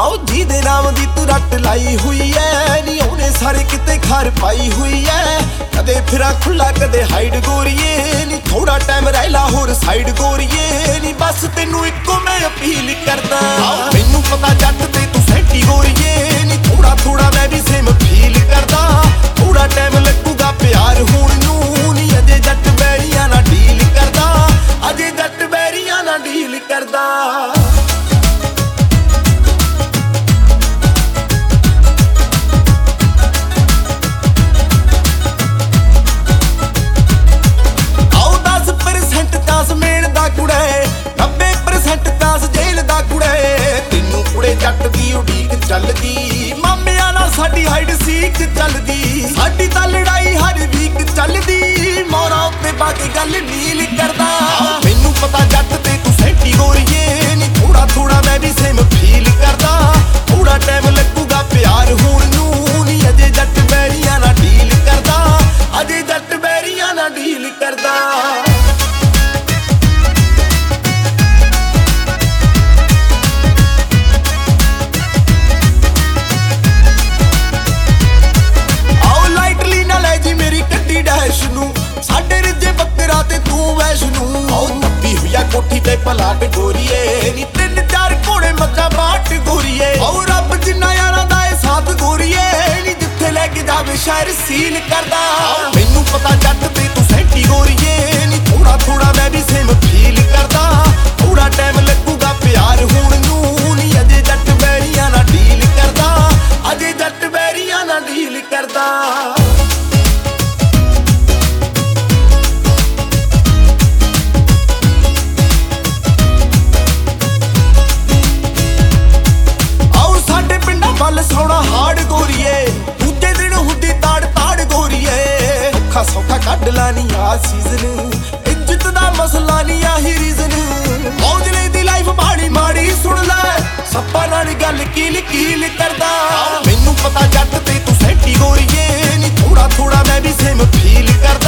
आओ जी दे नाम दी तू रट लाई हुई है नी ओने सारे किते खार पाई हुई है कदे फिरा खुला कदे हाइड गोरीए नी थोड़ा टाइम रह ला होर साइड गोरीए नी बस तेनू इको मैं अपील करदा मैनू पता जट ते तू सैंटी गोरीए नी थोड़ा थोड़ा मैं भी सेम फील करदा थोड़ा टाइम लगूगा प्यार होण नू नी अजे जट बैरियां ना डील करदा अजे जट बैरियां ना डील करदा जट दी उड़ीक चलदी मामिया नाल साडी हाइड सीक चलदी साडी तां लड़ाई हर वीक चलदी मोरा उत्ते बाकी गल नील करदा मैनू पता जट ते तू सैंटी गोरीए नी थोड़ा थोड़ा मैं भी सेम फील करदा थोड़ा टाइम लगूगा प्यार होण नू नी अजे जट बैरियां ना डील करदा अजे जट बैरियां ना डील करदा साडे रिजे बकरा ते तू वैष्णू आओ तप्पी हुई कोठी ते पलाट गोरीए नी 3-4 घोड़े मजा बाट गोरीए आओ रब जिन्ना यारां दा ए साथ गोरीए नी जिथे लेके जावे शहर सील करदा मैनू पता जट ते तू सैंटी गोरीए नी थोड़ा थोड़ा मैं भी सेम फील करदा थोड़ा टाइम लगूगा प्यार होण नू नी अजे जट बैरियां ना डील करदा अजे जट बैरियां ना डील करदा सौना हाड़ गोरीए दूजे दिन हुंदी ताड़ ताड़ गोरीए औखा सौखा कढ लानी आ सीजन इज्जत दा मसला नी आही रीजन मौजले दी लाइफ माड़ी माड़ी सुन ले सप्पा नाल गल कील कील करदा मैनू पता जट ते तू सैंटी गोरीए नी थोड़ा थोड़ा मैं भी सेम फील करदा